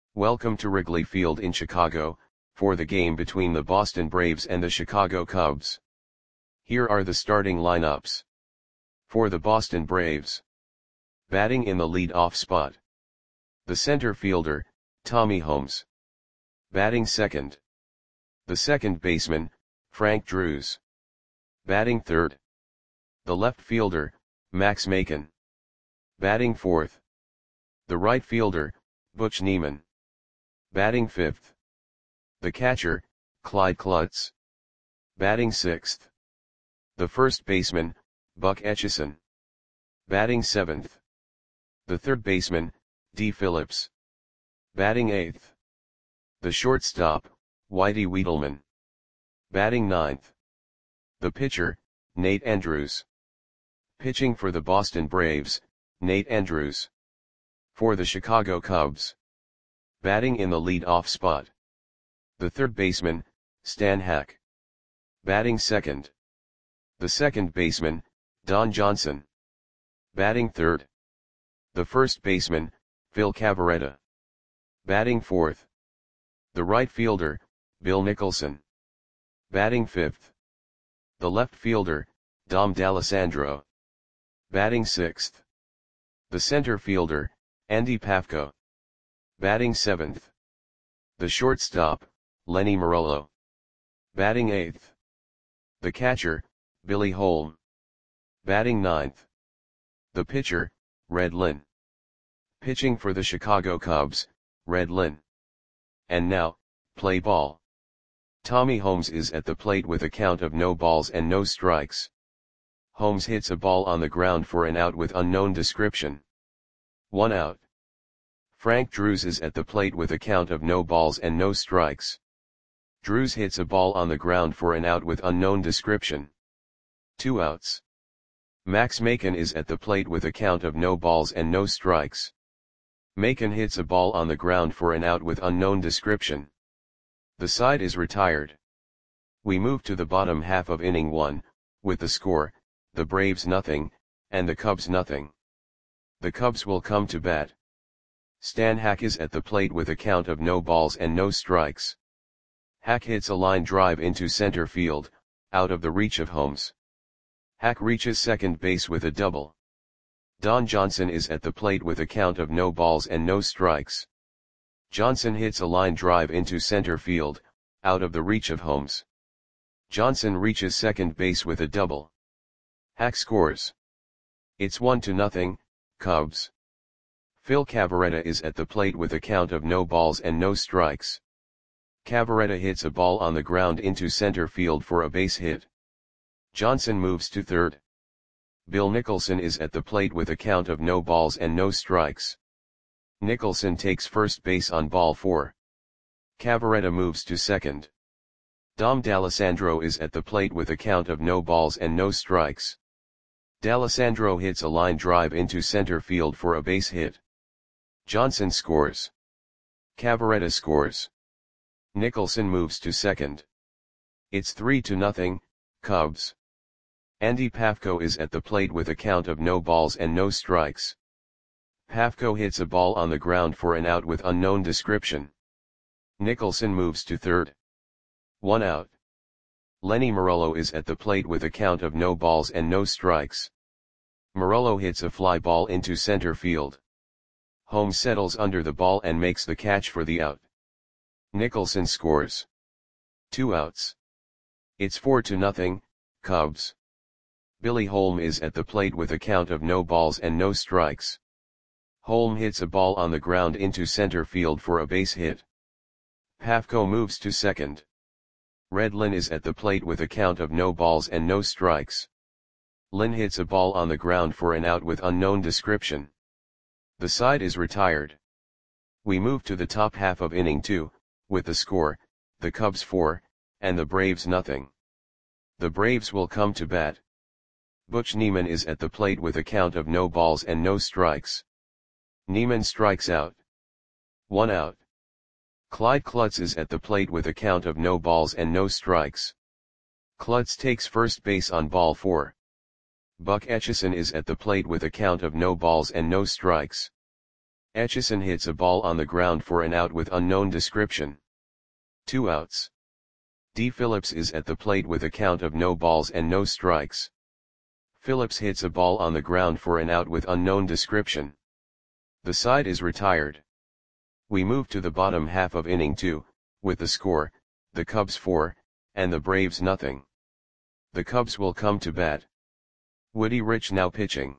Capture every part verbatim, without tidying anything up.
Welcome to Wrigley Field in Chicago, for the game between the Boston Braves and the Chicago Cubs. Here are the starting lineups. For the Boston Braves. Batting in the lead-off spot. The center fielder, Tommy Holmes. Batting second. The second baseman, Frank Drews. Batting third. The left fielder, Max Makin. Batting fourth. The right fielder, Butch Niemann. Batting fifth. The catcher, Clyde Klutz. Batting sixth. The first baseman, Buck Etchison. Batting seventh. The third baseman, D. Phillips. Batting eighth. The shortstop, Whitey Wiedelman. Batting ninth. The pitcher, Nate Andrews. Pitching for the Boston Braves, Nate Andrews. For the Chicago Cubs. Batting in the lead-off spot. The third baseman, Stan Hack. Batting second. The second baseman, Don Johnson. Batting third. The first baseman, Phil Cavarretta. Batting fourth. The right fielder, Bill Nicholson. Batting fifth. The left fielder, Dom D'Alessandro. Batting sixth. The center fielder, Andy Pafko. Batting seventh. The shortstop, Lenny Marolo. Batting eighth. The catcher, Billy Holm. Batting ninth. The pitcher, Red Lynn. Pitching for the Chicago Cubs, Red Lynn. And now, play ball. Tommy Holmes is at the plate with a count of no balls and no strikes. Holmes hits a ball on the ground for an out with unknown description. One out. Frank Drews is at the plate with a count of no balls and no strikes. Drews hits a ball on the ground for an out with unknown description. Two outs. Max Makin is at the plate with a count of no balls and no strikes. Makin hits a ball on the ground for an out with unknown description. The side is retired. We move to the bottom half of inning one, with the score, the Braves nothing, and the Cubs nothing. The Cubs will come to bat. Stan Hack is at the plate with a count of no balls and no strikes. Hack hits a line drive into center field, out of the reach of Holmes. Hack reaches second base with a double. Don Johnson is at the plate with a count of no balls and no strikes. Johnson hits a line drive into center field, out of the reach of Holmes. Johnson reaches second base with a double. Hack scores. It's one to nothing, Cubs. Phil Cavarretta is at the plate with a count of no balls and no strikes. Cavarretta hits a ball on the ground into center field for a base hit. Johnson moves to third. Bill Nicholson is at the plate with a count of no balls and no strikes. Nicholson takes first base on ball four. Cavarretta moves to second. Dom D'Alessandro is at the plate with a count of no balls and no strikes. D'Alessandro hits a line drive into center field for a base hit. Johnson scores. Cavarretta scores. Nicholson moves to second. It's three to nothing, Cubs. Andy Pafko is at the plate with a count of no balls and no strikes. Pafko hits a ball on the ground for an out with unknown description. Nicholson moves to third. One out. Lenny Marolo is at the plate with a count of no balls and no strikes. Marolo hits a fly ball into center field. Holmes settles under the ball and makes the catch for the out. Nicholson scores. Two outs. It's four to nothing, Cubs. Billy Holm is at the plate with a count of no balls and no strikes. Holm hits a ball on the ground into center field for a base hit. Pafko moves to second. Red Lynn is at the plate with a count of no balls and no strikes. Lynn hits a ball on the ground for an out with unknown description. The side is retired. We move to the top half of inning two, with the score, the Cubs four, and the Braves nothing. The Braves will come to bat. Butch Niemann is at the plate with a count of no balls and no strikes. Niemann strikes out. One out. Clyde Klutz is at the plate with a count of no balls and no strikes. Klutz takes first base on ball four. Buck Etchison is at the plate with a count of no balls and no strikes. Etchison hits a ball on the ground for an out with unknown description. Two outs. D. Phillips is at the plate with a count of no balls and no strikes. Phillips hits a ball on the ground for an out with unknown description. The side is retired. We move to the bottom half of inning two, with the score, the Cubs four, and the Braves nothing. The Cubs will come to bat. Woody Rich now pitching.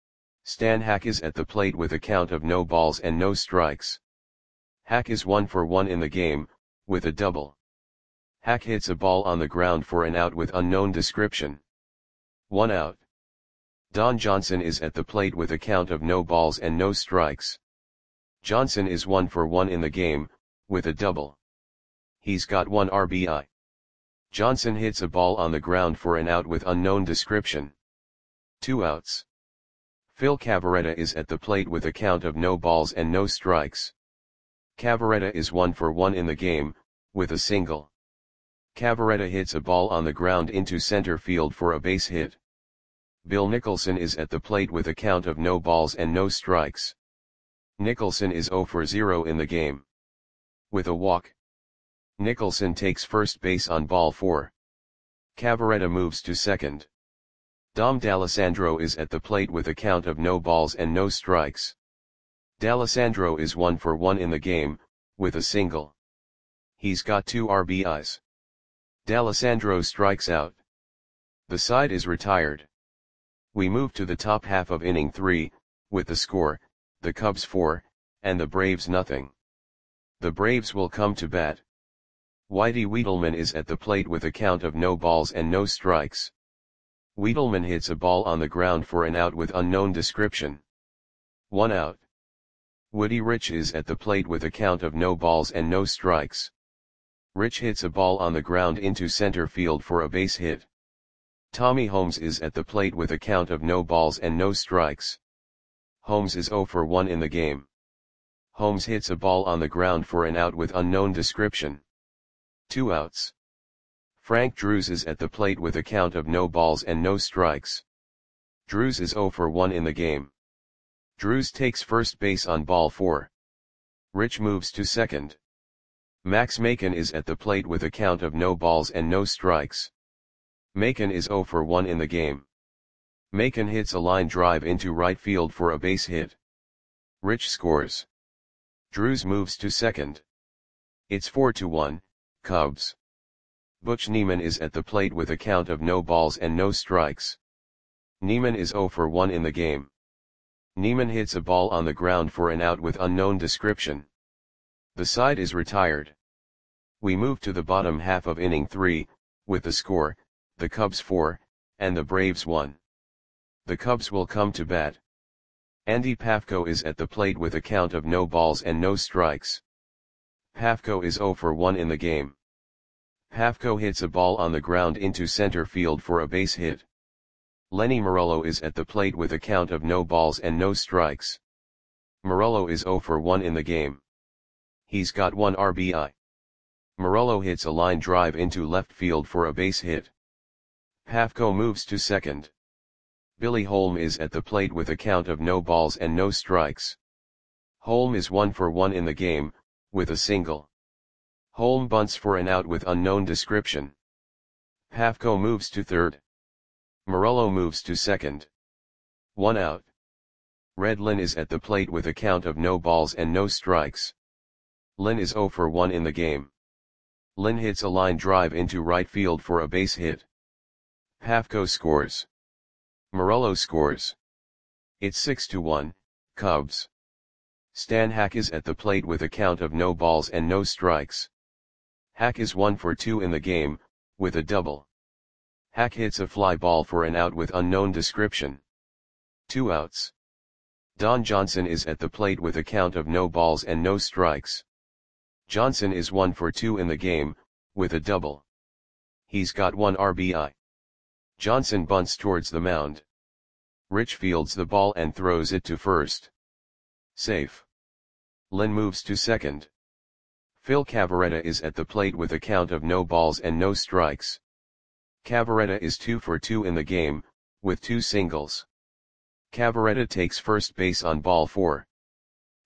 Stan Hack is at the plate with a count of no balls and no strikes. Hack is one for one in the game, with a double. Hack hits a ball on the ground for an out with unknown description. One out. Don Johnson is at the plate with a count of no balls and no strikes. Johnson is one for one in the game, with a double. He's got one R B I. Johnson hits a ball on the ground for an out with unknown description. Two outs. Phil Cavarretta is at the plate with a count of no balls and no strikes. Cavarretta is one for one in the game, with a single. Cavarretta hits a ball on the ground into center field for a base hit. Bill Nicholson is at the plate with a count of no balls and no strikes. Nicholson is zero for zero in the game. With a walk. Nicholson takes first base on ball four. Cavarretta moves to second. Dom D'Alessandro is at the plate with a count of no balls and no strikes. D'Alessandro is one for one in the game, with a single. He's got two R B Is. D'Alessandro strikes out. The side is retired. We move to the top half of inning three, with the score, the Cubs four, and the Braves nothing. The Braves will come to bat. Whitey Wiedelman is at the plate with a count of no balls and no strikes. Wiedelman hits a ball on the ground for an out with unknown description. One out. Woody Rich is at the plate with a count of no balls and no strikes. Rich hits a ball on the ground into center field for a base hit. Tommy Holmes is at the plate with a count of no balls and no strikes. Holmes is zero for one in the game. Holmes hits a ball on the ground for an out with unknown description. Two outs. Frank Drews is at the plate with a count of no balls and no strikes. Drews is zero for one in the game. Drews takes first base on ball four. Rich moves to second. Max Macon is at the plate with a count of no balls and no strikes. Macon is zero for one in the game. Macon hits a line drive into right field for a base hit. Rich scores. Drews moves to second. It's four to one, Cubs. Butch Neiman is at the plate with a count of no balls and no strikes. Neiman is zero for one in the game. Neiman hits a ball on the ground for an out with unknown description. The side is retired. We move to the bottom half of inning three, with the score, the Cubs four, and the Braves one. The Cubs will come to bat. Andy Pafko is at the plate with a count of no balls and no strikes. Pafko is zero for one in the game. Pafko hits a ball on the ground into center field for a base hit. Lenny Morello is at the plate with a count of no balls and no strikes. Morello is zero for one in the game. He's got one R B I. Morello hits a line drive into left field for a base hit. Pafko moves to second. Billy Holm is at the plate with a count of no balls and no strikes. Holm is one for one in the game, with a single. Holm bunts for an out with unknown description. Pafko moves to third. Morello moves to second. One out. Red Lynn is at the plate with a count of no balls and no strikes. Lynn is zero for one in the game. Lynn hits a line drive into right field for a base hit. Pafko scores. Morello scores. It's six to one, Cubs. Stan Hack is at the plate with a count of no balls and no strikes. Hack is one for two in the game, with a double. Hack hits a fly ball for an out with unknown description. Two outs. Don Johnson is at the plate with a count of no balls and no strikes. Johnson is one for two in the game, with a double. He's got one R B I. Johnson bunts towards the mound. Rich fields the ball and throws it to first. Safe. Lynn moves to second. Phil Cavarretta is at the plate with a count of no balls and no strikes. Cavarretta is two for two in the game, with two singles. Cavarretta takes first base on ball four.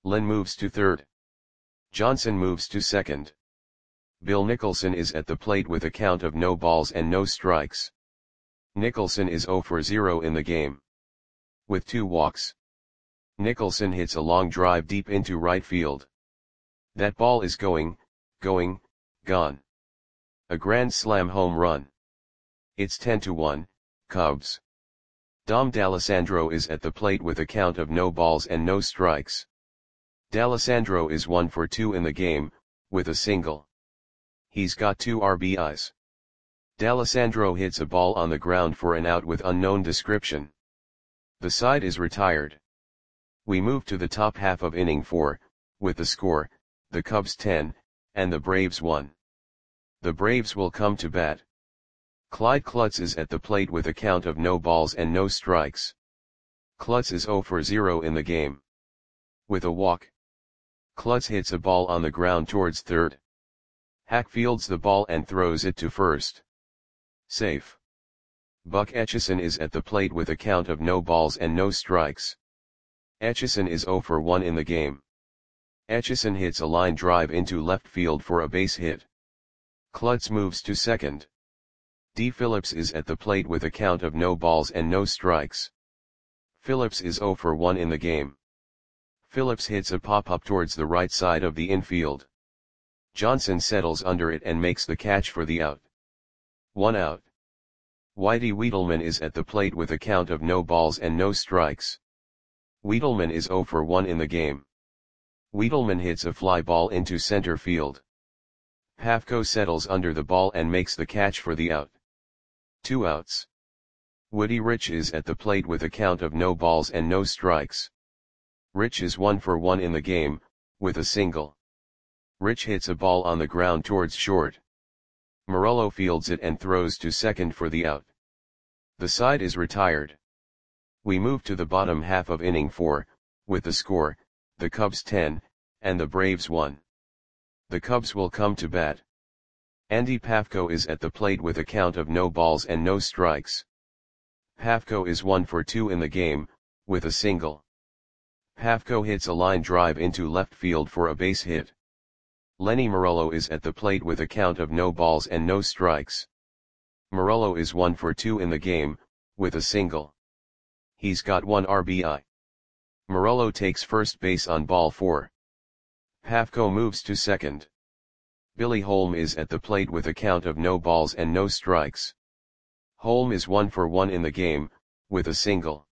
Lynn moves to third. Johnson moves to second. Bill Nicholson is at the plate with a count of no balls and no strikes. Nicholson is zero for zero in the game. With two walks. Nicholson hits a long drive deep into right field. That ball is going, going, gone. A grand slam home run. It's ten to one, Cubs. Dom D'Alessandro is at the plate with a count of no balls and no strikes. D'Alessandro is one for two in the game, with a single. He's got two R B Is. D'Alessandro hits a ball on the ground for an out with unknown description. The side is retired. We move to the top half of inning four, with the score, the Cubs ten, and the Braves one. The Braves will come to bat. Clyde Klutz is at the plate with a count of no balls and no strikes. Klutz is zero for zero in the game. With a walk. Klutz hits a ball on the ground towards third. Hack fields the ball and throws it to first. Safe. Buck Etchison is at the plate with a count of no balls and no strikes. Etchison is zero for one in the game. Etchison hits a line drive into left field for a base hit. Klutz moves to second. D. Phillips is at the plate with a count of no balls and no strikes. Phillips is zero for one in the game. Phillips hits a pop-up towards the right side of the infield. Johnson settles under it and makes the catch for the out. One out. Whitey Wiedelman is at the plate with a count of no balls and no strikes. Wiedelman is zero for one in the game. Wiedelman hits a fly ball into center field. Pafko settles under the ball and makes the catch for the out. Two outs. Woody Rich is at the plate with a count of no balls and no strikes. Rich is one for one in the game, with a single. Rich hits a ball on the ground towards short. Morello fields it and throws to second for the out. The side is retired. We move to the bottom half of inning four, with the score, the Cubs ten, and the Braves one. The Cubs will come to bat. Andy Pafko is at the plate with a count of no balls and no strikes. Pafko is one for two in the game, with a single. Pafko hits a line drive into left field for a base hit. Lenny Morello is at the plate with a count of no balls and no strikes. Morello is one for two in the game, with a single. He's got one R B I. Morello takes first base on ball four. Pafko moves to second. Billy Holm is at the plate with a count of no balls and no strikes. Holm is one for one in the game, with a single.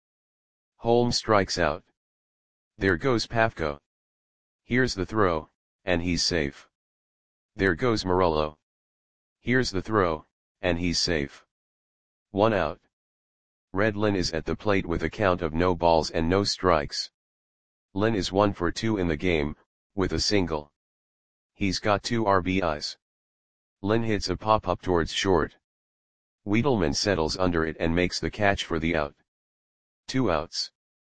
Holm strikes out. There goes Pafko. Here's the throw, and he's safe. There goes Morello. Here's the throw, and he's safe. One out. Red Lynn is at the plate with a count of no balls and no strikes. Lynn is one for two in the game, with a single. He's got two R B Is. Lynn hits a pop-up towards short. Wiedelman settles under it and makes the catch for the out. Two outs.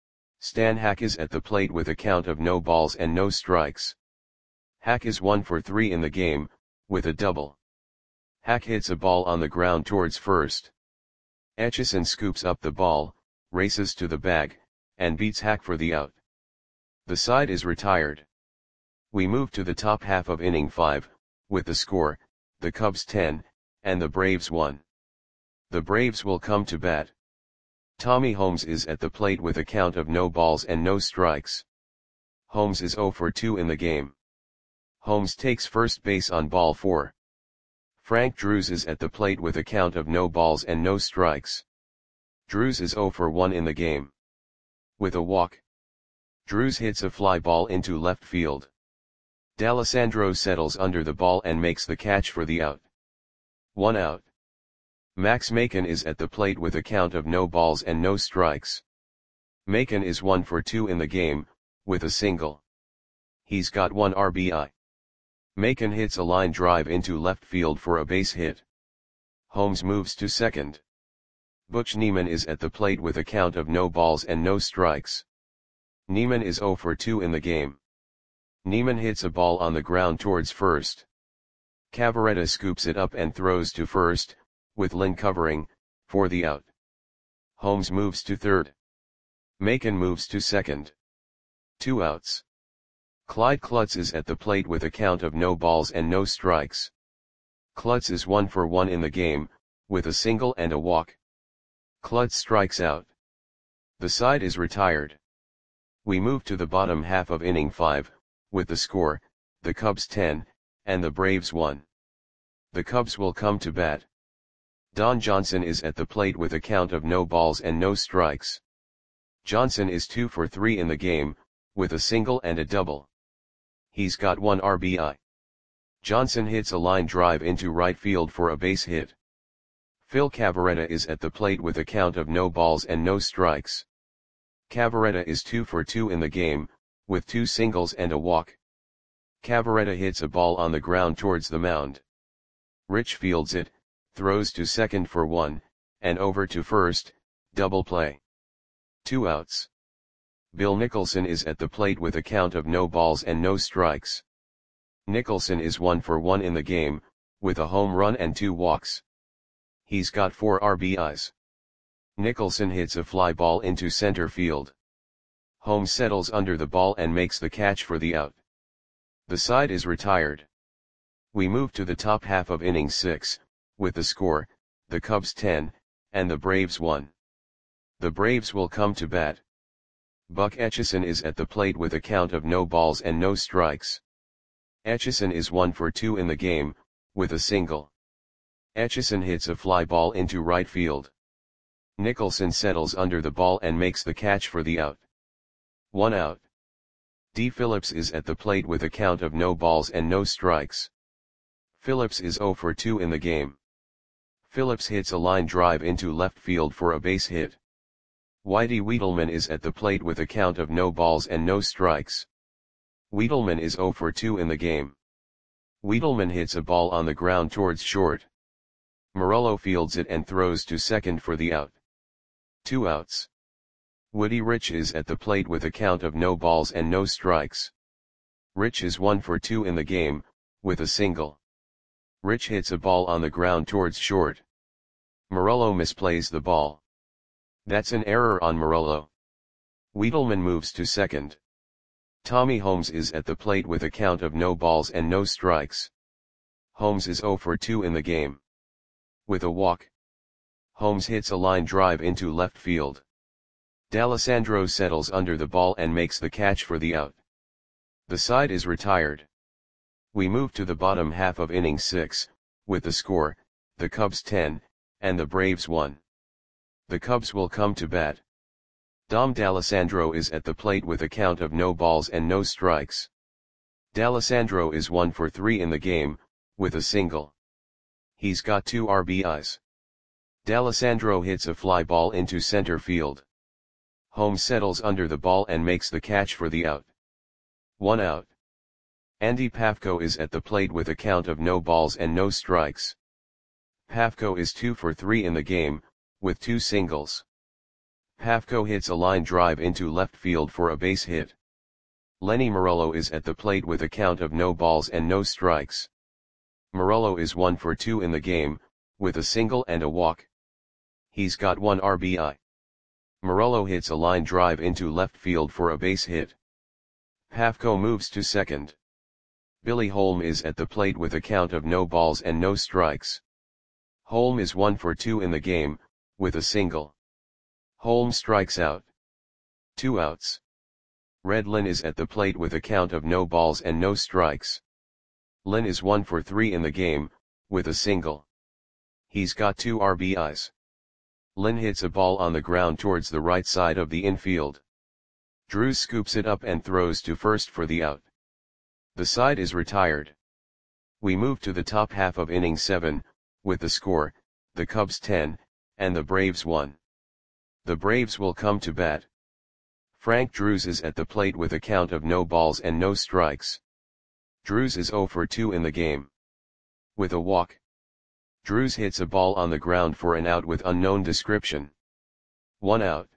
Stan Hack is at the plate with a count of no balls and no strikes. Hack is one for three in the game, with a double. Hack hits a ball on the ground towards first. Etchison scoops up the ball, races to the bag, and beats Hack for the out. The side is retired. We move to the top half of inning five, with the score, the Cubs ten, and the Braves one. The Braves will come to bat. Tommy Holmes is at the plate with a count of no balls and no strikes. Holmes is zero for two in the game. Holmes takes first base on ball four. Frank Drews is at the plate with a count of no balls and no strikes. Drews is zero for one in the game. With a walk. Drews hits a fly ball into left field. D'Alessandro settles under the ball and makes the catch for the out. One out. Max Macon is at the plate with a count of no balls and no strikes. Macon is one for two in the game, with a single. He's got one R B I. Macon hits a line drive into left field for a base hit. Holmes moves to second. Butch Neiman is at the plate with a count of no balls and no strikes. Neiman is zero for two in the game. Neiman hits a ball on the ground towards first. Cavaretta scoops it up and throws to first, with Lynn covering, for the out. Holmes moves to third. Macon moves to second. Two outs. Clyde Klutz is at the plate with a count of no balls and no strikes. Klutz is one for one in the game, with a single and a walk. Klutz strikes out. The side is retired. We move to the bottom half of inning five, with the score, the Cubs ten, and the Braves one. The Cubs will come to bat. Don Johnson is at the plate with a count of no balls and no strikes. Johnson is two for three in the game, with a single and a double. He's got one R B I. Johnson hits a line drive into right field for a base hit. Phil Cavarretta is at the plate with a count of no balls and no strikes. Cavarretta is two for two in the game, with two singles and a walk. Cavarretta hits a ball on the ground towards the mound. Rich fields it, throws to second for one, and over to first, double play. Two outs. Bill Nicholson is at the plate with a count of no balls and no strikes. Nicholson is one for one in the game, with a home run and two walks. He's got four R B Is. Nicholson hits a fly ball into center field. Holmes settles under the ball and makes the catch for the out. The side is retired. We move to the top half of inning six, with the score, the Cubs ten, and the Braves one. The Braves will come to bat. Buck Etchison is at the plate with a count of no balls and no strikes. Etchison is one for two in the game, with a single. Etchison hits a fly ball into right field. Nicholson settles under the ball and makes the catch for the out. One out. D. Phillips is at the plate with a count of no balls and no strikes. Phillips is zero for two in the game. Phillips hits a line drive into left field for a base hit. Whitey Wiedelman is at the plate with a count of no balls and no strikes. Wiedelman is zero for two in the game. Wiedelman hits a ball on the ground towards short. Morello fields it and throws to second for the out. Two outs. Woody Rich is at the plate with a count of no balls and no strikes. Rich is one for two in the game, with a single. Rich hits a ball on the ground towards short. Morello misplays the ball. That's an error on Morello. Wiedelman moves to second. Tommy Holmes is at the plate with a count of no balls and no strikes. Holmes is zero for two in the game. With a walk. Holmes hits a line drive into left field. D'Alessandro settles under the ball and makes the catch for the out. The side is retired. We move to the bottom half of inning six, with the score, the Cubs ten, and the Braves one. The Cubs will come to bat. Dom D'Alessandro is at the plate with a count of no balls and no strikes. D'Alessandro is one for three in the game, with a single. He's got two R B Is. D'Alessandro hits a fly ball into center field. Holmes settles under the ball and makes the catch for the out. One out. Andy Pafko is at the plate with a count of no balls and no strikes. Pafko is two for three in the game, with two singles. Pafko hits a line drive into left field for a base hit. Lenny Morello is at the plate with a count of no balls and no strikes. Morello is one for two in the game, with a single and a walk. He's got one R B I. Morello hits a line drive into left field for a base hit. Pafko moves to second. Billy Holm is at the plate with a count of no balls and no strikes. Holm is one for two in the game, with a single. Holm strikes out. Two outs. Red Lynn is at the plate with a count of no balls and no strikes. Lynn is one for three in the game, with a single. He's got two R B Is. Lynn hits a ball on the ground towards the right side of the infield. Drews scoops it up and throws to first for the out. The side is retired. We move to the top half of inning seven, with the score, the Cubs ten, and the Braves one. The Braves will come to bat. Frank Drews is at the plate with a count of no balls and no strikes. Drews is zero for two in the game. With a walk. Drews hits a ball on the ground for an out with unknown description. One out.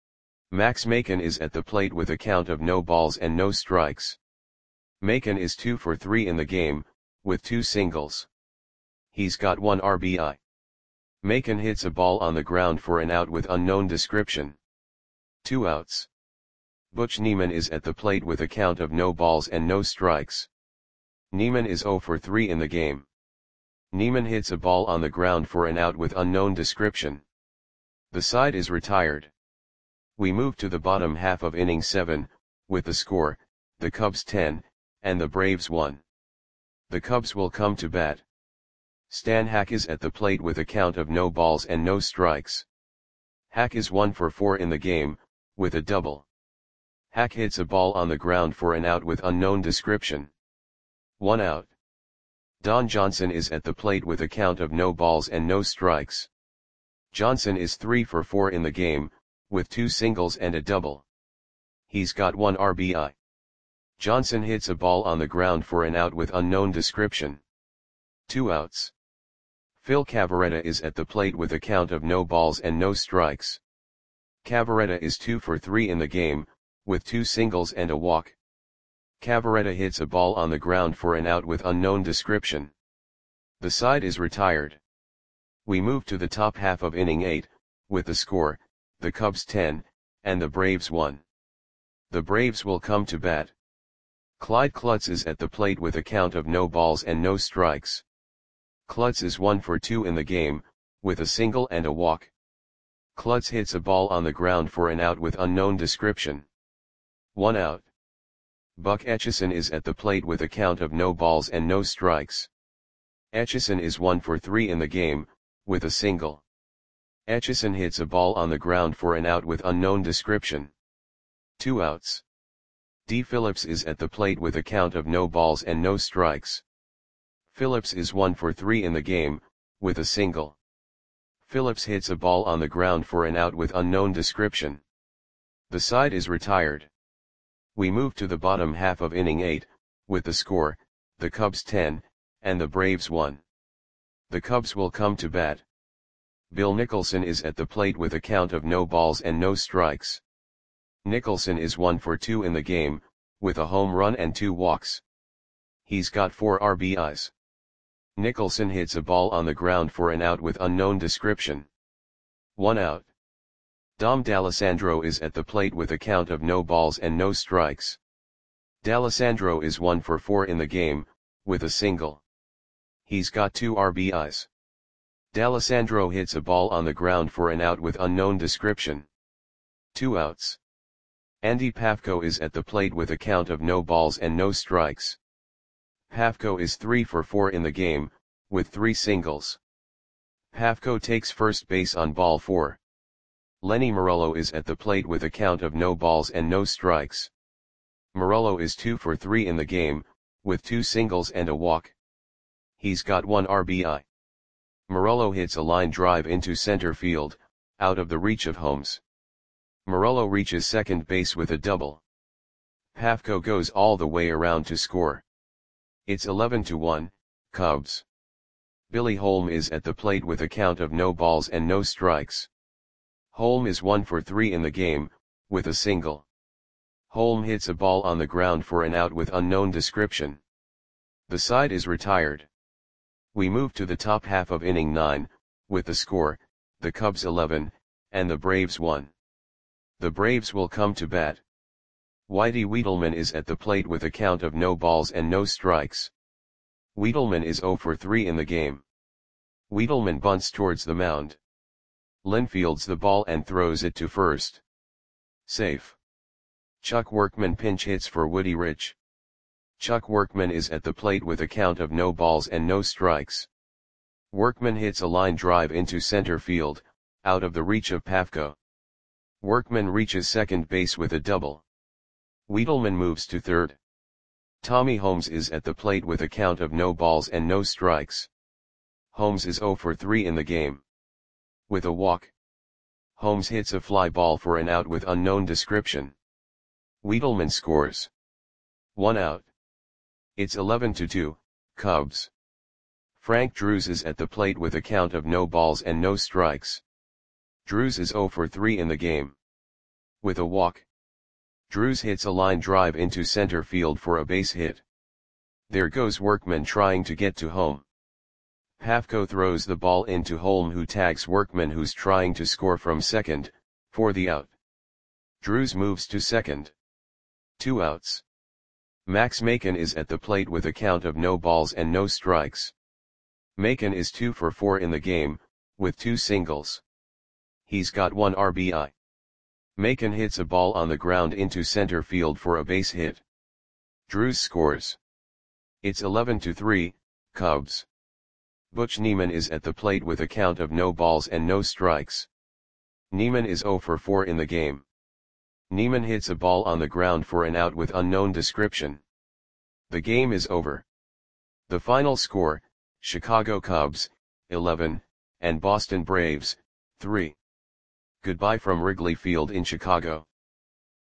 Max Macon is at the plate with a count of no balls and no strikes. Macon is two for three in the game, with two singles. He's got one R B I. Macon hits a ball on the ground for an out with unknown description. Two outs. Butch Niemann is at the plate with a count of no balls and no strikes. Niemann is zero for three in the game. Niemann hits a ball on the ground for an out with unknown description. The side is retired. We move to the bottom half of inning seven, with the score, the Cubs ten, and the Braves one. The Cubs will come to bat. Stan Hack is at the plate with a count of no balls and no strikes. Hack is one for four in the game, with a double. Hack hits a ball on the ground for an out with unknown description. One out. Don Johnson is at the plate with a count of no balls and no strikes. Johnson is three for four in the game, with two singles and a double. He's got one R B I. Johnson hits a ball on the ground for an out with unknown description. Two outs. Phil Cavarretta is at the plate with a count of no balls and no strikes. Cavarretta is two for three in the game, with two singles and a walk. Cavarretta hits a ball on the ground for an out with unknown description. The side is retired. We move to the top half of inning eight, with the score, the Cubs ten, and the Braves one. The Braves will come to bat. Clyde Klutz is at the plate with a count of no balls and no strikes. Klutz is one for two in the game, with a single and a walk. Klutz hits a ball on the ground for an out with unknown description. One out. Buck Etchison is at the plate with a count of no balls and no strikes. Etchison is one for three in the game, with a single. Etchison hits a ball on the ground for an out with unknown description. Two outs. D. Phillips is at the plate with a count of no balls and no strikes. Phillips is one for three in the game, with a single. Phillips hits a ball on the ground for an out with unknown description. The side is retired. We move to the bottom half of inning eight, with the score, the Cubs ten, and the Braves one. The Cubs will come to bat. Bill Nicholson is at the plate with a count of no balls and no strikes. Nicholson is one for two in the game, with a home run and two walks. He's got four R B Is. Nicholson hits a ball on the ground for an out with unknown description. One out. Dom D'Alessandro is at the plate with a count of no balls and no strikes. D'Alessandro is one for four in the game, with a single. He's got two R B Is. D'Alessandro hits a ball on the ground for an out with unknown description. Two outs. Andy Pafko is at the plate with a count of no balls and no strikes. Pafko is three for four in the game, with three singles. Pafko takes first base on ball four. Lenny Morello is at the plate with a count of no balls and no strikes. Morello is two for three in the game, with two singles and a walk. He's got one R B I. Morello hits a line drive into center field, out of the reach of Holmes. Morello reaches second base with a double. Pafko goes all the way around to score. It's eleven to one, Cubs. Billy Holm is at the plate with a count of no balls and no strikes. Holm is one for three in the game, with a single. Holm hits a ball on the ground for an out with unknown description. The side is retired. We move to the top half of inning nine, with the score, the Cubs eleven, and the Braves one. The Braves will come to bat. Whitey Wiedelman is at the plate with a count of no balls and no strikes. Wiedelman is zero for three in the game. Wiedelman bunts towards the mound. Lynn fields the ball and throws it to first. Safe. Chuck Workman pinch hits for Woody Rich. Chuck Workman is at the plate with a count of no balls and no strikes. Workman hits a line drive into center field, out of the reach of Pafko. Workman reaches second base with a double. Wiedelman moves to third. Tommy Holmes is at the plate with a count of no balls and no strikes. Holmes is zero for three in the game. With a walk. Holmes hits a fly ball for an out with unknown description. Wiedelman scores. One out. It's eleven to two, Cubs. Frank Drews is at the plate with a count of no balls and no strikes. Drews is zero for three in the game. With a walk. Drews hits a line drive into center field for a base hit. There goes Workman trying to get to home. Pafko throws the ball into Holm, who tags Workman, who's trying to score from second, for the out. Drews moves to second. Two outs. Max Macon is at the plate with a count of no balls and no strikes. Macon is two for four in the game, with two singles. He's got one R B I. Macon hits a ball on the ground into center field for a base hit. Drews scores. It's eleven to three, Cubs. Butch Niemann is at the plate with a count of no balls and no strikes. Niemann is zero for four in the game. Niemann hits a ball on the ground for an out with unknown description. The game is over. The final score, Chicago Cubs, eleven, and Boston Braves, three. Goodbye from Wrigley Field in Chicago.